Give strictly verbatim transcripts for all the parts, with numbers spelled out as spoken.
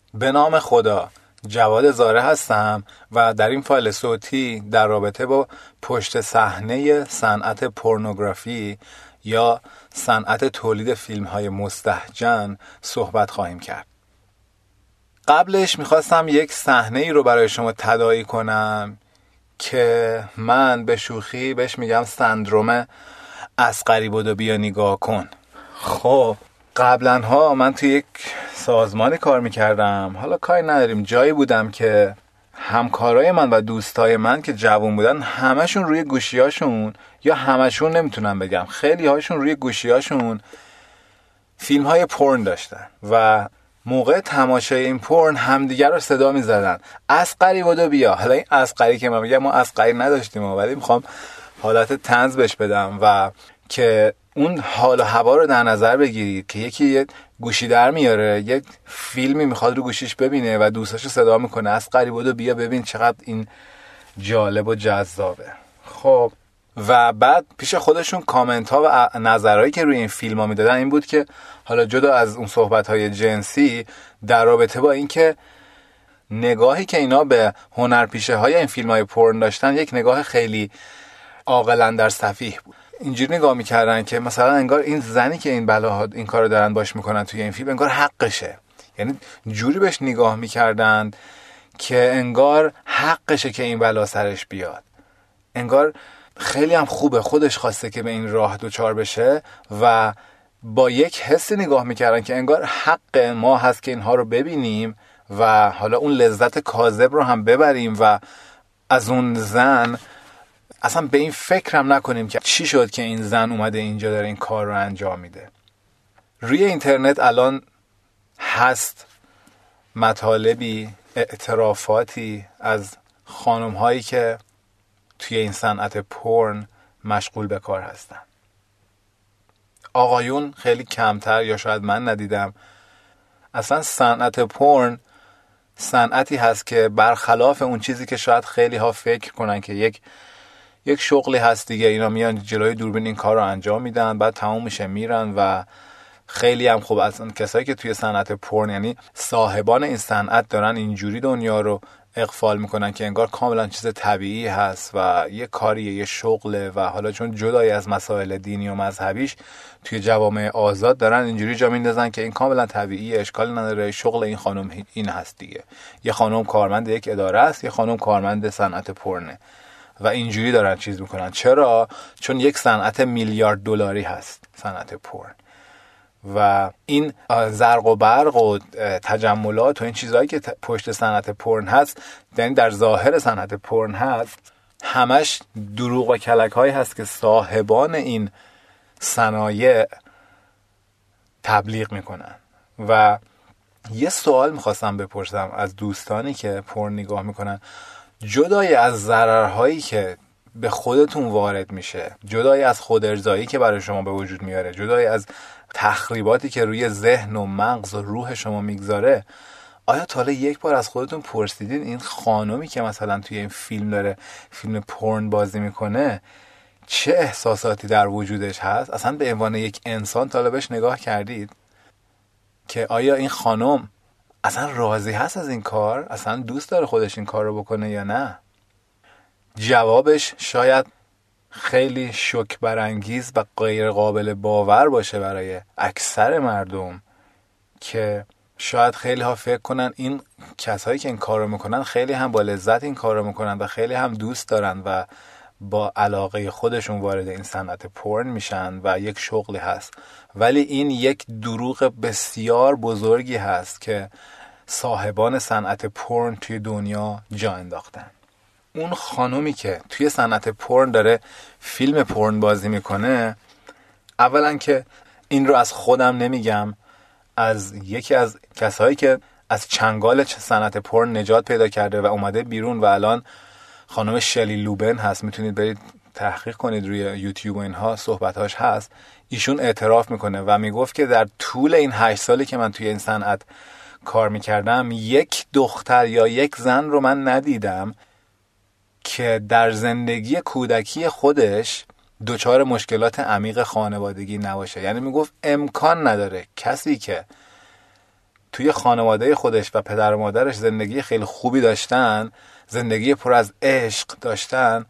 به نام خدا، جواد زاره هستم و در این فایل صوتی در رابطه با پشت صحنه صنعت پورنوگرافی یا صنعت تولید فیلم‌های مستهجن صحبت خواهیم کرد. قبلش میخواستم یک صحنه ای رو برای شما تداعی کنم که من به شوخی بهش میگم سندروم اصغری بدو بیا نگاه کن. خب قبلا ها من توی یک سازمانی کار میکردم، حالا کاری نداریم، جایی بودم که همکارای من و دوستای من که جوان بودن همشون روی گوشیاشون، یا همشون نمیتونم بگم، خیلی هاشون روی گوشیاشون فیلم های پورن داشتن و موقع تماشای این پورن همدیگر رو صدا میزدن اصغری بدو بیا. حالا این اصغری که من میگم ما اصغری نداشتیم، ولی میخوام حالت طنز بهش بدم و که اون حال و هوا رو در نظر بگیرید که یکی یه گوشی در میاره، یک فیلمی میخواد رو گوشیش ببینه و دوستاشو صدا میکنه اصغری بدو بیا ببین چقدر این جالب و جذابه. خب و بعد پیش خودشون کامنت ها و نظرهایی که روی این فیلم ها میدادن این بود که حالا جدا از اون صحبت های جنسی، در رابطه با این که نگاهی که اینا به هنرپیشه های این فیلم های پورن داشتن یک نگاه خیلی عاقلانه در سفیه بود. اینجوری نگاه میکردن که مثلا انگار این زنی که این بلاها این کارو دارن باش میکنن توی این فیلم انگار حقشه، یعنی جوری بهش نگاه میکردن که انگار حقشه که این بلا سرش بیاد، انگار خیلی هم خوبه خودش خواسته که به این راه دوچار بشه و با یک حسی نگاه میکردن که انگار حق ما هست که اینها رو ببینیم و حالا اون لذت کاذب رو هم ببریم و از اون زن اصلا به این فکر هم نکنیم که چی شد که این زن اومده اینجا داره این کار رو انجام میده. روی اینترنت الان هست مطالبی، اعترافاتی از خانم هایی که توی این صنعت پورن مشغول به کار هستن. آقایون خیلی کمتر، یا شاید من ندیدم. اصلا صنعت پورن صنعتی هست که برخلاف اون چیزی که شاید خیلی ها فکر کنن که یک یک شغلی هست دیگه، اینا میان جلوی دوربین این کار رو انجام میدن بعد تموم میشه میرن و خیلی هم خوب. اصلا کسایی که توی صنعت پورن یعنی صاحبان این صنعت دارن اینجوری دنیا رو اغفال میکنن که انگار کاملا چیز طبیعی هست و یه کاریه، یه شغله و حالا چون جدای از مسائل دینی و مذهبیش توی جوامع آزاد دارن اینجوری جا میندازن که این کاملا طبیعیه، اشکال نداره، شغل این خانم این هست دیگه. یه خانم کارمند یک اداره است، یه خانم کارمند صنعت پورنه و اینجوری دارن چیز میکنن. چرا؟ چون یک صنعت میلیارد دلاری هست صنعت پورن و این زرق و برق و تجملات و این چیزهایی که پشت صنعت پورن هست، یعنی در ظاهر صنعت پورن هست، همش دروغ و کلک هایی هست که صاحبان این صنایع تبلیغ میکنن. و یه سوال میخواستم بپرسم از دوستانی که پورن نگاه میکنن، جدای از ضررهایی که به خودتون وارد میشه، جدای از خود ارضایی که برای شما به وجود میاره، جدای از تخریباتی که روی ذهن و مغز و روح شما میگذاره، آیا تا حالا یک بار از خودتون پرسیدین این خانومی که مثلا توی این فیلم داره فیلم پورن بازی میکنه چه احساساتی در وجودش هست؟ اصلا به عنوان یک انسان تا حالا بهش نگاه کردید که آیا این خانم اصلا راضی هست از این کار؟ اصلا دوست داره خودش این کار رو بکنه یا نه؟ جوابش شاید خیلی شوک برانگیز و غیر قابل باور باشه برای اکثر مردم که شاید خیلی ها فکر کنن این کسایی که این کار رو میکنن خیلی هم با لذت این کار رو میکنن و خیلی هم دوست دارن و با علاقه خودشون وارد این صنعت پورن میشن و یک شغلی هست. ولی این یک دروغ بسیار بزرگی هست که صاحبان صنعت پورن توی دنیا جا انداختن. اون خانومی که توی صنعت پورن داره فیلم پورن بازی میکنه، اولا که این رو از خودم نمیگم، از یکی از کسایی که از چنگال صنعت پورن نجات پیدا کرده و اومده بیرون و الان خانم شلی لوبن هست، میتونید برید تحقیق کنید روی یوتیوب و اینها صحبتاش هست. ایشون اعتراف میکنه و میگفت که در طول این هشت سالی که من توی این صنعت کار میکردم یک دختر یا یک زن رو من ندیدم که در زندگی کودکی خودش دچار مشکلات عمیق خانوادگی نباشه. یعنی میگفت امکان نداره کسی که توی خانواده خودش و پدر و مادرش زندگی خیلی خوبی داشتن، زندگی پر از عشق داشتن،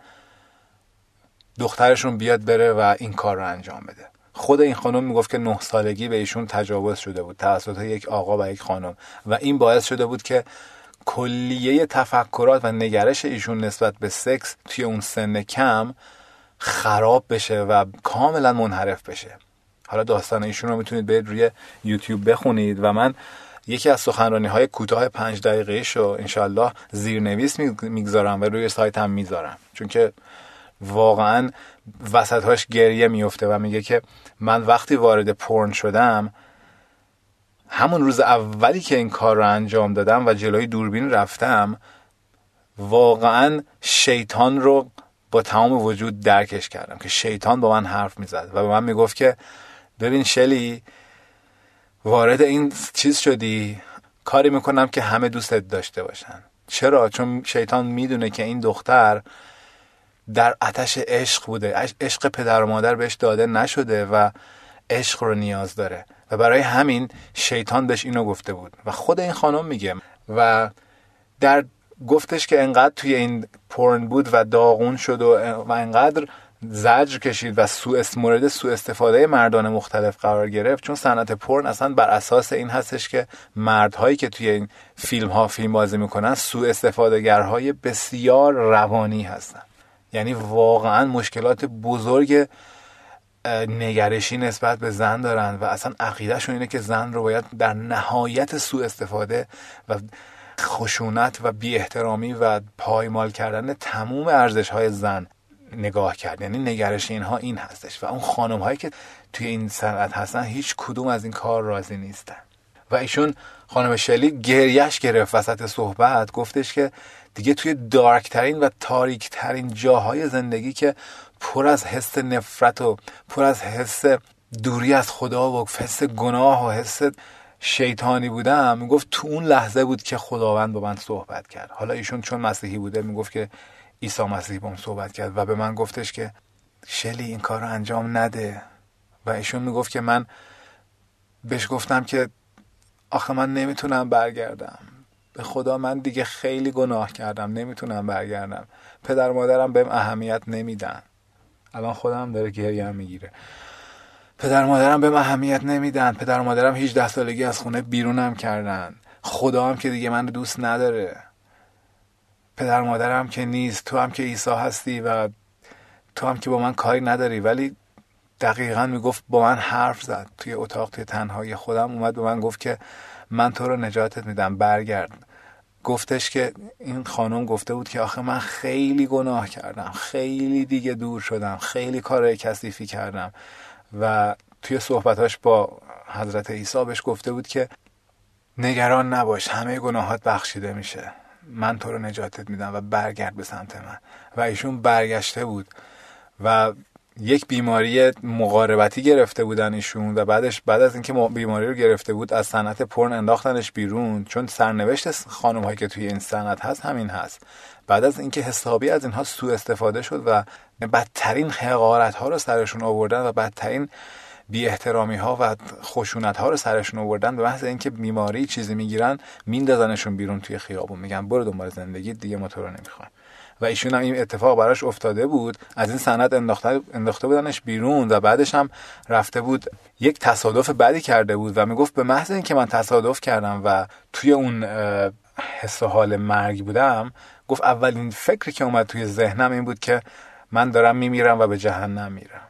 دخترشون بیاد بره و این کار رو انجام بده. خود این خانم میگفت که نه سالگی به ایشون تجاوز شده بود توسط یک آقا و یک خانم و این باعث شده بود که کلیه تفکرات و نگرش ایشون نسبت به سکس توی اون سن کم خراب بشه و کاملا منحرف بشه. حالا داستان ایشون رو میتونید برید روی یوتیوب بخونید و من یکی از سخنرانی های کوتاه پنج دقیقه‌ای شو انشالله زیرنویس میگذارم و روی سایتم میذارم، چون که واقعا وسطهاش گریه میفته و میگه که من وقتی وارد پورن شدم، همون روز اولی که این کار رو انجام دادم و جلوی دوربین رفتم، واقعا شیطان رو با تمام وجود درکش کردم که شیطان با من حرف میزد و به من میگفت که ببین شلی، وارد این چیز شدی، کاری میکنم که همه دوستت داشته باشن. چرا؟ چون شیطان میدونه که این دختر در آتش عشق بوده، عشق پدر و مادر بهش داده نشده و عشق رو نیاز داره و برای همین شیطان بهش اینو گفته بود. و خود این خانم میگه و در گفتش که انقدر توی این پورن بود و داغون شد و, و انقدر زجر کشید و سوء مورد سوء استفاده مردان مختلف قرار گرفت، چون صنعت پورن اصلا بر اساس این هستش که مردهایی که توی این فیلم ها فیلم بازی میکنن سوء استفاده گرهای بسیار روانی هستن. یعنی واقعا مشکلات بزرگ نگرشی نسبت به زن دارن و اصلا عقیدهشون اینه که زن رو باید در نهایت سوء استفاده و خشونت و بی احترامی و پایمال کردن تمام ارزش های زن نگاه کرد. یعنی نگرش اینها این هستش و اون خانم هایی که توی این صنعت هستن هیچ کدوم از این کار راضی نیستن. و ایشون خانم شلی گریش گرفت وسط صحبت، گفتش که دیگه توی دارک ترین و تاریک ترین جاهای زندگی که پر از حس نفرت و پر از حس دوری از خدا و حس گناه و حس شیطانی بودم، میگفت تو اون لحظه بود که خداوند با من صحبت کرد. حالا ایشون چون مسیحی بوده میگفت که عیسی مسیح با من صحبت کرد و به من گفتش که شلی این کار رو انجام نده. و ایشون میگفت که من بهش گفتم که آخه من نمیتونم برگردم، به خدا من دیگه خیلی گناه کردم، نمیتونم برگردم، پدر مادرم بهم اهمیت نمیدن. الان خودم داره گریه میگیره. پدر مادرم بهم اهمیت نمیدن، پدر مادرم هجده سالگی از خونه بیرونم کردن، خدا هم که دیگه من دوست نداره، پدر مادرم که نیست، تو هم که عیسی هستی و تو هم که با من کاری نداری. ولی دقیقاً میگفت با من حرف زد توی اتاق، توی تنهایی خودم اومد به من گفت که من تو رو نجاتت میدم، برگرد. گفتش که این خانم گفته بود که آخه من خیلی گناه کردم، خیلی دیگه دور شدم، خیلی کارهای کثیفی کردم و توی صحبتاش با حضرت عیسی بهش گفته بود که نگران نباش، همه گناهات بخشیده میشه، من تو رو نجاتت میدم و برگرد به سمت من. و ایشون برگشته بود و یک بیماری مقاربتی گرفته بودن ایشون و بعدش بعد از اینکه بیماری رو گرفته بود از صنعت پورن انداختنش بیرون، چون سرنوشت خانم هایی که توی این صنعت هست همین هست. بعد از اینکه حسابی از اینها سوء استفاده شد و بدترین حقارت ها رو سرشون آوردن و بدترین بی احترامی ها و خشونت ها رو سرشون آوردن، به محض اینکه بیماری چیزی میگیرن میندازنشون بیرون توی خیابون، میگن برو دنبال زندگی دیگه، ما تو رو نمیخوایم. و ایشون هم این اتفاق براش افتاده بود، از این صنعت انداخته انداخته بودنش بیرون و بعدش هم رفته بود یک تصادف بدی کرده بود و میگفت به محض اینکه من تصادف کردم و توی اون حس و حال مرگ بودم، گفت اولین فکری که اومد توی ذهنم این بود که من دارم میمیرم و به جهنم میرم.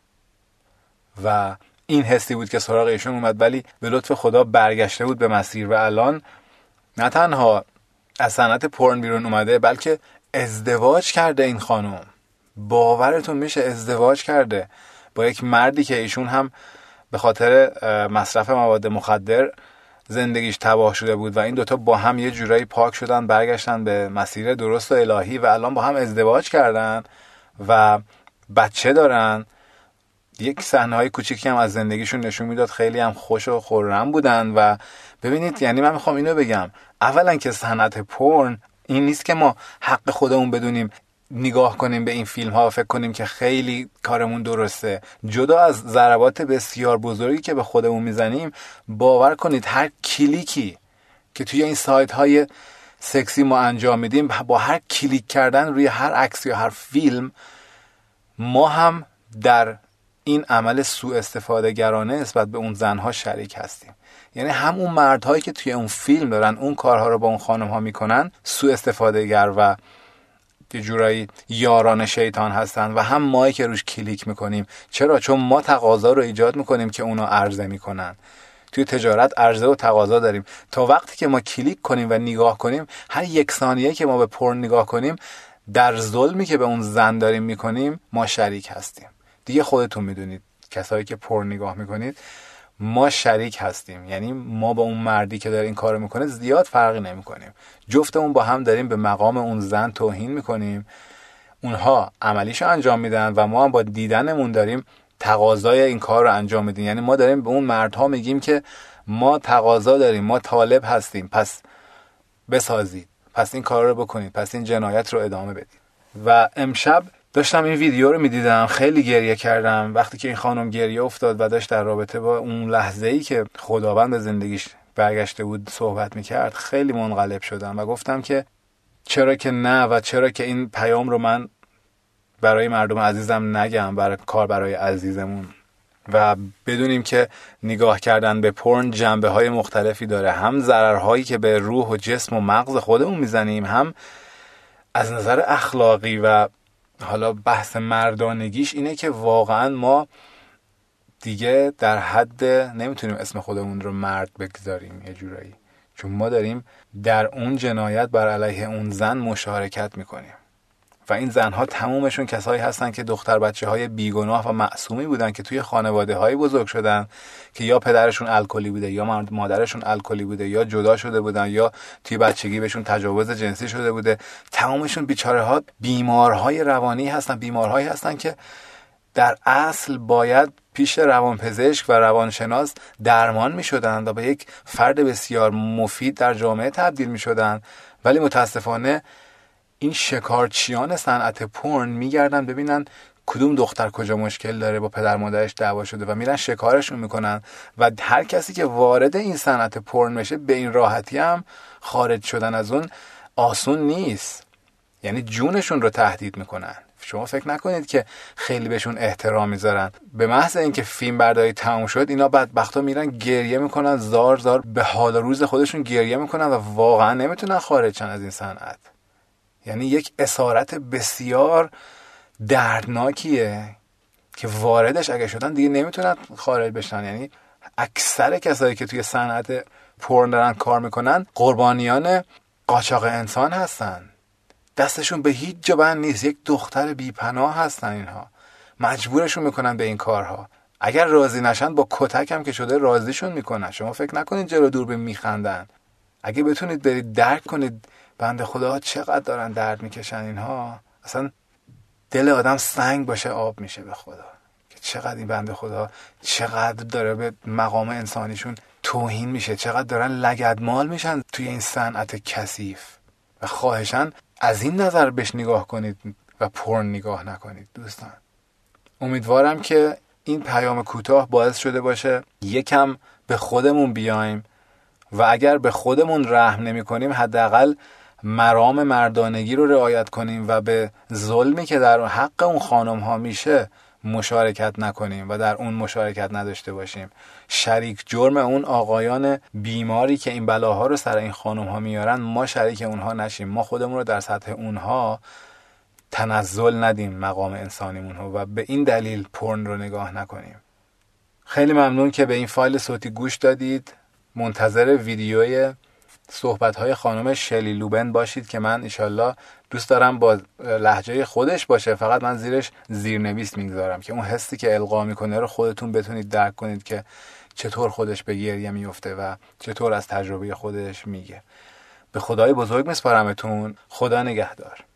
و این حسی بود که سراغ ایشون اومد، ولی به لطف خدا برگشته بود به مسیر و الان نه تنها از صنعت پورن بیرون اومده بلکه ازدواج کرده. این خانم باورتون میشه ازدواج کرده با یک مردی که ایشون هم به خاطر مصرف مواد مخدر زندگیش تباه شده بود و این دوتا با هم یه جورایی پاک شدن، برگشتن به مسیر درست و الهی و الان با هم ازدواج کردن و بچه دارن. یک صحنه‌های کوچیکی هم از زندگیشون نشون میداد، خیلی هم خوش و خرم بودن. و ببینید، یعنی من میخوام اینو بگم، اولا که صنعت پورن این نیست که ما حق خودمون بدونیم نگاه کنیم به این فیلم ها و فکر کنیم که خیلی کارمون درسته، جدا از ضربات بسیار بزرگی که به خودمون میزنیم، باور کنید هر کلیکی که توی این سایت های سکسی ما انجام میدیم، با هر کلیک کردن روی هر عکس یا هر فیلم، ما هم در این عمل سوء استفاده گرانه نسبت به اون زنها شریک هستیم. یعنی همون مردهایی که توی اون فیلم دارن اون کارها رو با اون خانم ها میکنن سوء استفاده گر و یه جورایی یاران شیطان هستن و هم مایی که روش کلیک میکنیم. چرا؟ چون ما تقاضا رو ایجاد میکنیم که اونا عرضه میکنن. توی تجارت عرضه و تقاضا داریم. تا وقتی که ما کلیک کنیم و نگاه کنیم، هر یک ثانیه که ما به پورن نگاه کنیم، در ظلمی که به اون زن داریم میکنیم ما شریک هستیم. دیگه خودتون میدونید، کسایی که پورن نگاه میکنید، ما شریک هستیم. یعنی ما با اون مردی که داره این کارو میکنه زیاد فرقی نمیکنیم. جفتمون با هم داریم به مقام اون زن توهین میکنیم. اونها عملیشو انجام میدن و ما هم با دیدنمون داریم تقاضای این کار رو انجام میدیم. یعنی ما داریم به اون مردها میگیم که ما تقاضا داریم، ما طالب هستیم، پس بسازید، پس این کار رو بکنید، پس این جنایت رو ادامه بدید. و امشب داشتم این ویدیو رو میدیدم، خیلی گریه کردم وقتی که این خانم گریه افتاد و داشت در رابطه با اون لحظه‌ای که خداوند به زندگیش برگشته بود صحبت میکرد. خیلی منقلب شدم و گفتم که چرا که نه و چرا که این پیام رو من برای مردم عزیزم نگم، برای کار برای عزیزمون. و بدونیم که نگاه کردن به پورن جنبه های مختلفی داره، هم ضررهایی که به روح و جسم و مغز خودمون میزنیم، هم از نظر اخلاقی و حالا بحث مردانگیش اینه که واقعا ما دیگه در حد نمیتونیم اسم خودمون رو مرد بگذاریم یه جورایی، چون ما داریم در اون جنایت بر علیه اون زن مشارکت میکنیم. و این زنها تمومشون کسایی هستن که دختر بچه های بیگناه و معصومی بودن که توی خانواده های بزرگ شدن که یا پدرشون الکلی بوده یا مادرشون الکلی بوده یا جدا شده بودن یا توی بچگی بهشون تجاوز جنسی شده بوده. تمومشون بیچاره ها بیمارهای روانی هستن، بیمارهایی هستن که در اصل باید پیش روانپزشک و روانشناس درمان می شدن و به یک فرد بسیار مفید در جامعه تبدیل می شدن. ولی متاسفانه این شکارچیان صنعت پورن میگردن ببینن کدوم دختر کجا مشکل داره، با پدر مادرش دعوا شده و میرن شکارشون میکنن. و هر کسی که وارد این صنعت پورن بشه به این راحتی هم خارج شدن از اون آسون نیست. یعنی جونشون رو تهدید میکنن. شما فکر نکنید که خیلی بهشون احترام میذارن. به محض اینکه فیلم برداری تموم شد، اینا بدبختا میرن گریه میکنن، زار زار به حال روز خودشون گریه میکنن و واقعا نمیتونن خارج شن از این صنعت. یعنی یک اسارت بسیار دردناکیه که واردش اگه شدن دیگه نمیتونن خارج بشن. یعنی اکثر کسایی که توی صنعت پورن دارن کار میکنن قربانیان قاچاق انسان هستن. دستشون به هیچ جا بند نیست. یک دختر بی‌پناه هستن اینها. مجبورشون میکنن به این کارها. اگر راضی نشن با کتک هم که شده راضیشون میکنن. شما فکر نکنید جلو دوربین میخندن. اگه بتونید برید درک کنید بنده خدا چقدر دارن درد میکشن اینها، اصلا دل آدم سنگ باشه آب میشه به خدا که چقدر این بنده خدا چقدر داره به مقام انسانیشون توهین میشه، چقدر دارن لگدمال میشن توی این صنعت کثیف. و خواهشاً از این نظر بهش نگاه کنید و پورن نگاه نکنید دوستان. امیدوارم که این پیام کوتاه باعث شده باشه یکم به خودمون بیایم و اگر به خودمون رحم نمی کنیم حداقل مرام مردانگی رو رعایت کنیم و به ظلمی که در حق اون خانم ها میشه مشارکت نکنیم و در اون مشارکت نداشته باشیم. شریک جرم اون آقایان بیماری که این بلاها رو سر این خانم ها میارن ما شریک اونها نشیم. ما خودمون رو در سطح اونها تنزل ندیم مقام انسانیمون رو و به این دلیل پورن رو نگاه نکنیم. خیلی ممنون که به این فایل صوتی گوش دادید. منتظر ویدیوی صحبت‌های خانم شلی لوبن باشید که من انشالله دوست دارم با لهجه خودش باشه، فقط من زیرش زیرنویس میگذارم که اون حسی که القا میکنه رو خودتون بتونید درک کنید که چطور خودش به گریه میفته و چطور از تجربه خودش میگه. به خدای بزرگ میسپارمتون. خدا نگهدار.